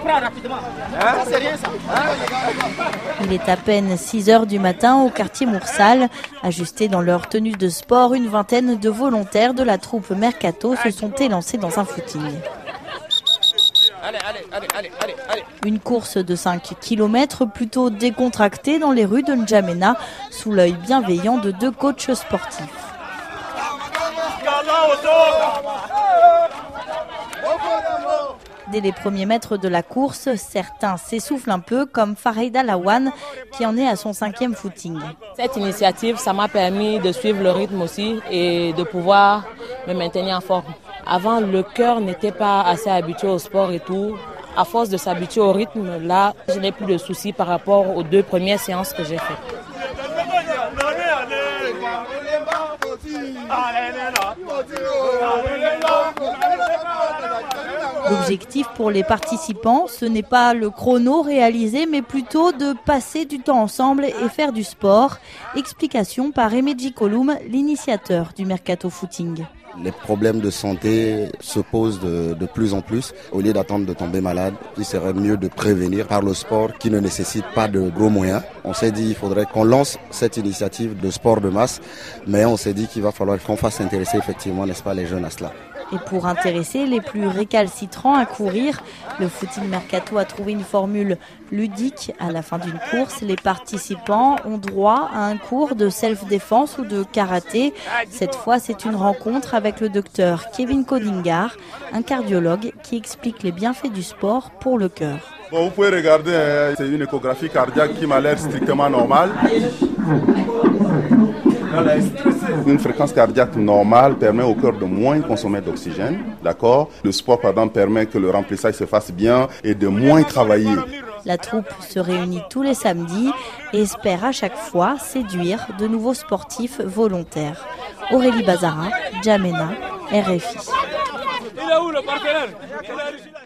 Il est à peine 6 h du matin au quartier Moursal. Ajustés dans leur tenue de sport, une vingtaine de volontaires de la troupe Mercato se sont élancés dans un footing. Une course de 5 km plutôt décontractée dans les rues de N'Djamena, sous l'œil bienveillant de 2 coachs sportifs. Dès les premiers mètres de la course, certains s'essoufflent un peu, comme Farida Lawan, qui en est à son 5e footing. Cette initiative, ça m'a permis de suivre le rythme aussi et de pouvoir me maintenir en forme. Avant, le cœur n'était pas assez habitué au sport et tout. À force de s'habituer au rythme, là, je n'ai plus de soucis par rapport aux 2 premières séances que j'ai faites. L'objectif pour les participants, ce n'est pas le chrono réalisé, mais plutôt de passer du temps ensemble et faire du sport. Explication par Emedji Koloum, l'initiateur du Mercato Footing. Les problèmes de santé se posent de plus en plus. Au lieu d'attendre de tomber malade, il serait mieux de prévenir par le sport qui ne nécessite pas de gros moyens. On s'est dit qu'il faudrait qu'on lance cette initiative de sport de masse, mais on s'est dit qu'il va falloir qu'on fasse intéresser effectivement, n'est-ce pas, les jeunes à cela. Et pour intéresser les plus récalcitrants à courir, le footing Mercato a trouvé une formule ludique. À la fin d'une course, les participants ont droit à un cours de self-défense ou de karaté. Cette fois, c'est une rencontre avec le docteur Kevin Kodingar, un cardiologue qui explique les bienfaits du sport pour le cœur. Bon, vous pouvez regarder, c'est une échographie cardiaque qui m'a l'air strictement normale. Une fréquence cardiaque normale permet au cœur de moins consommer d'oxygène, d'accord ? Le sport, par exemple, permet que le remplissage se fasse bien et de moins travailler. La troupe se réunit tous les samedis et espère à chaque fois séduire de nouveaux sportifs volontaires. Aurélie Bazara, N'Djamena, RFI.